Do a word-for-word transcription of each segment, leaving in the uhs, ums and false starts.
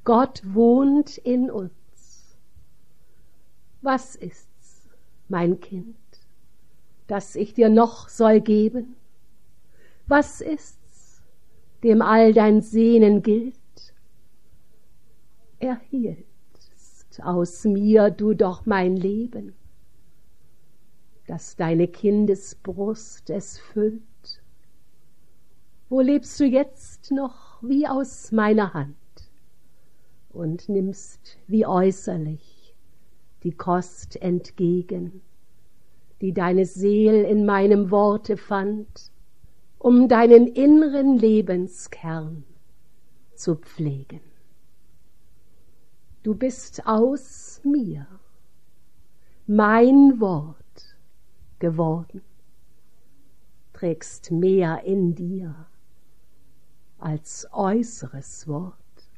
Gott wohnt in uns. Was ist's, mein Kind, das ich dir noch soll geben? Was ist's, dem all dein Sehnen gilt? Erhieltst aus mir du doch mein Leben, dass deine Kindesbrust es füllt. Wo lebst du jetzt noch wie aus meiner Hand und nimmst wie äußerlich die Kost entgegen, die deine Seel in meinem Worte fand, um deinen inneren Lebenskern zu pflegen. Du bist aus mir, mein Wort geworden, trägst mehr in dir als äußeres Wort,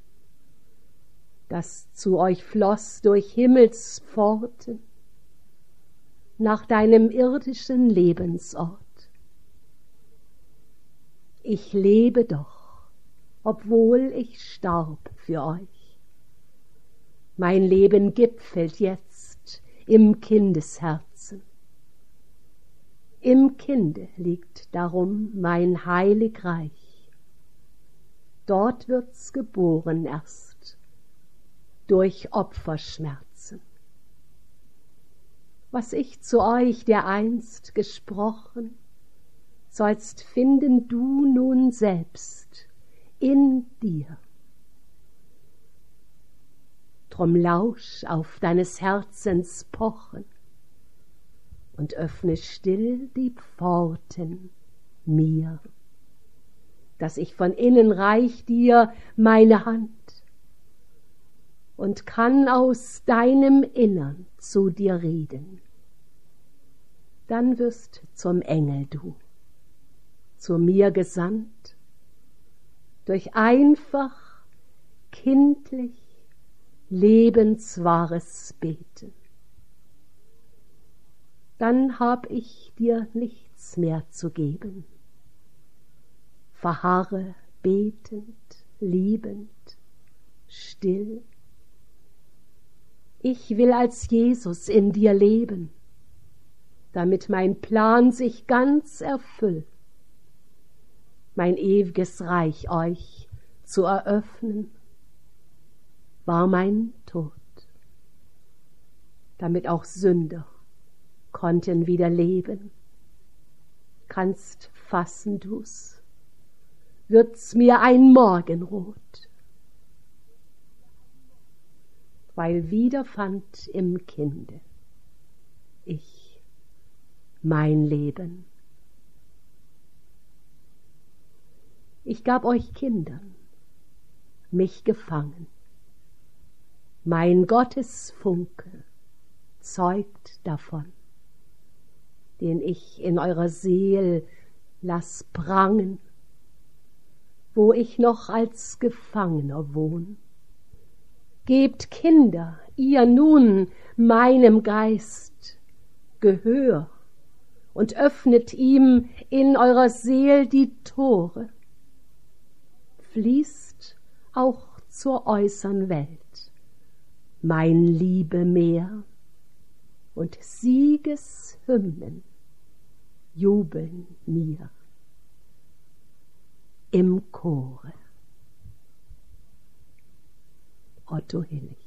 das zu euch floss durch Himmelspforten nach deinem irdischen Lebensort. Ich lebe doch, obwohl ich starb für euch. Mein Leben gipfelt jetzt im Kindesherzen. Im Kinde liegt darum mein heilig Reich. Dort wird's geboren erst, durch Opferschmerzen. Was ich zu euch dereinst gesprochen, sollst finden du nun selbst in dir. Drum lausch auf deines Herzens Pochen und öffne still die Pforten mir, dass ich von innen reich dir meine Hand und kann aus deinem Innern zu dir reden. Dann wirst zum Engel du, zu mir gesandt, durch einfach, kindlich, lebenswahres Beten. Dann hab ich dir nichts mehr zu geben. Verharre betend, liebend, still. Ich will als Jesus in dir leben, damit mein Plan sich ganz erfüllt, mein ewiges Reich euch zu eröffnen, war mein Tod, damit auch Sünder konnten wieder leben. Kannst fassen du's, wird's mir ein Morgenrot, weil wiederfand im Kinde ich mein Leben. Ich gab euch Kindern, mich gefangen. Mein Gottesfunke zeugt davon, den ich in eurer Seel lass prangen, wo ich noch als Gefangener wohn. Gebt Kinder, ihr nun meinem Geist Gehör und öffnet ihm in eurer Seel die Tore. Fließt auch zur äußern Welt mein Liebemeer und Siegeshymnen jubeln mir im Chore. Otto Hillig.